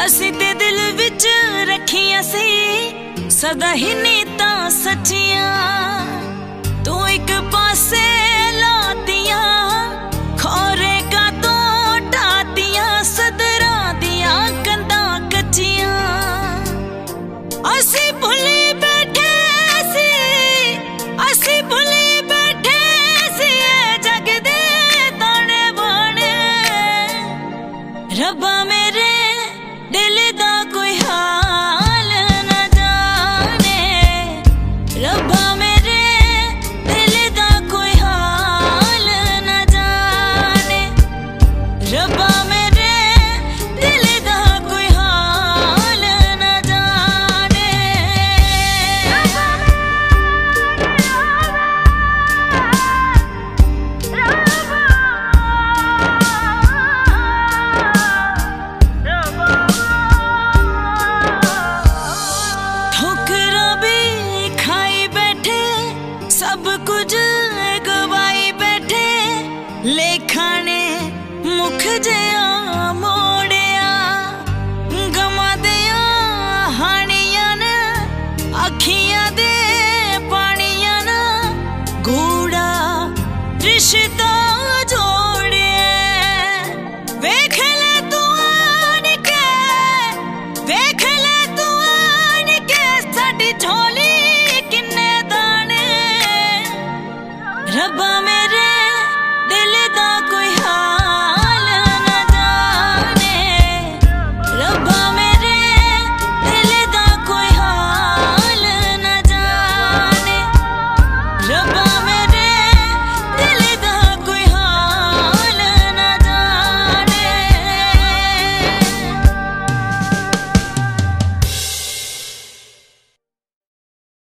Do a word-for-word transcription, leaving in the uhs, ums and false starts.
असी ते दिल विच रखियां सी सदा ही नीतां सच्चियां। तू एक पासे लातियां खोरे का तो टातियां सदरां दियां कंधां कच्चियां। असी भुली बैठे सी असी भुली बैठे सी जग दे ताने बाने। रब्बा मेरे दिल दा कोई हाल न जाने। रब्बा मेरे दिल दा कोई हाल न जाने। रब्बा मेरे दिल दा कोई हाल न जाने। ठोकरां भी खाई बैठे सब कुछ गवाई बैठे। लेखा ने मुख जिया मोड़िया गमा दिया हानियां न अखियां दे पानियां न। गूड़ा रिश्ता